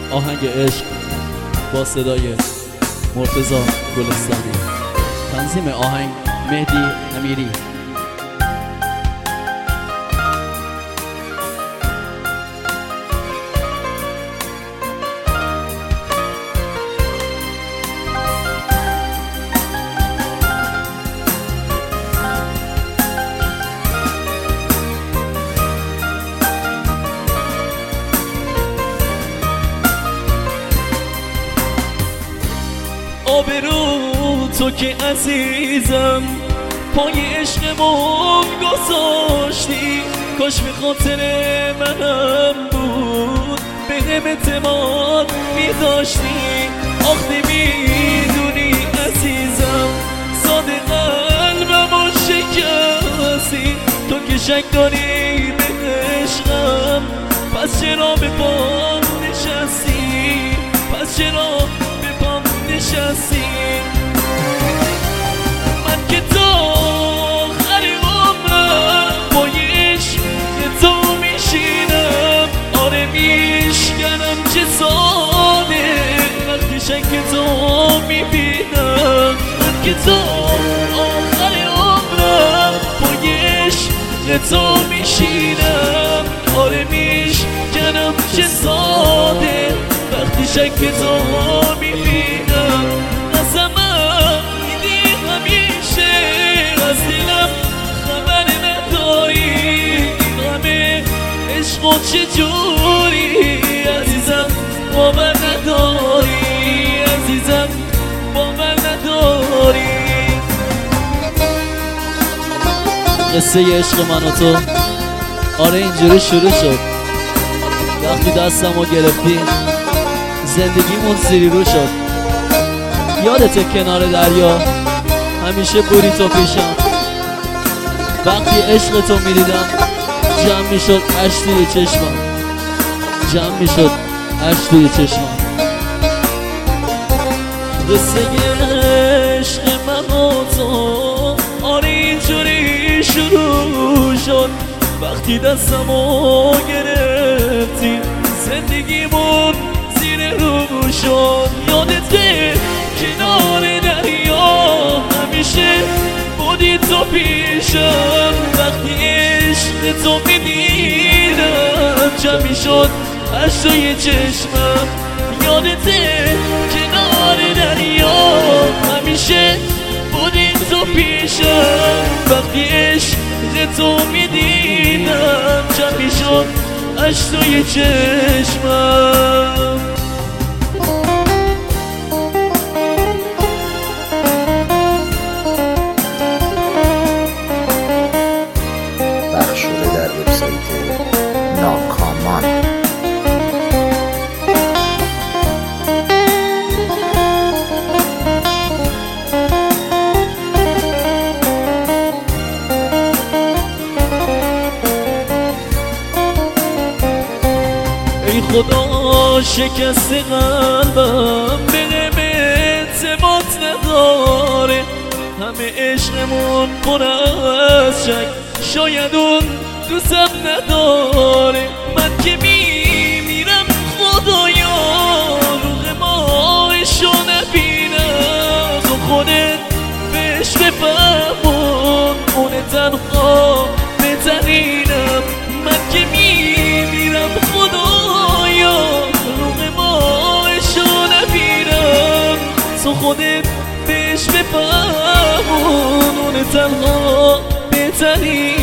آهنگ عشق با صدای مرتضی گلستانی، تنظیم آهنگ مهدی امیری. آبرو تو که عزیزم پای عشقمون گذاشتی، کاش به خاطر منم بود به هم اعتماد میداشتی. آخ نمیدونی عزیزم ساده قلبمو شکستی، تو که شک داری به عشقم پس چرا به پام نشستی، پس چرا نشستی؟ من که تا آخر عمرم با عشق تو میشینم، آره میشکنم چه ساده وقتی شک تو میبینم. من که تا آخر عمرم با عشق تو میشینم، آره میشکنم چه ساده وقتی شک تو میبینم. قسمم میدی همیشه از دلم خبر نداری، این همه عشق و چجوری عزیزم باور نداری، عزیزم باور نداری. قصه عشق من و تو آره اینجوری شروع شد. وقتی دستمو گرفتی زندگیمون زیری رو شد. یادته کنار دریا همیشه بودی تو پیشم، وقتی عشق تو میدیدم جمع میشد اشک توی چشمم، جمع میشد اشک توی چشمم. قصه عشق من و تو آره اینجوری شروع شد. وقتی دستمو گرفتی زندگیمون زیر رو شد. یادته کنار دریا همیشه بودی تو پیشم، وقتی عشق تو میدیدم جمع شد اشک توی چشمم. یادته کنار دریا همیشه بودی تو پیشم، وقتی عشق تو میدیدم جمع شد اشک توی چشمم. بخشوده در وبسایت ناکامان. ای خدا شکست قلبم به هم اعتماد نداره، همه عشقمون پر از شک، شاید اون دوستم نداره. من که میمیرم خدایا روح ماهشو نبینم، تو خودت بهش بفهمون اون تنها بهترینم. من که میمیرم خدایا روح ماهشو نبینم، تو خودت بهش بفهمون اون تنها بهترینم.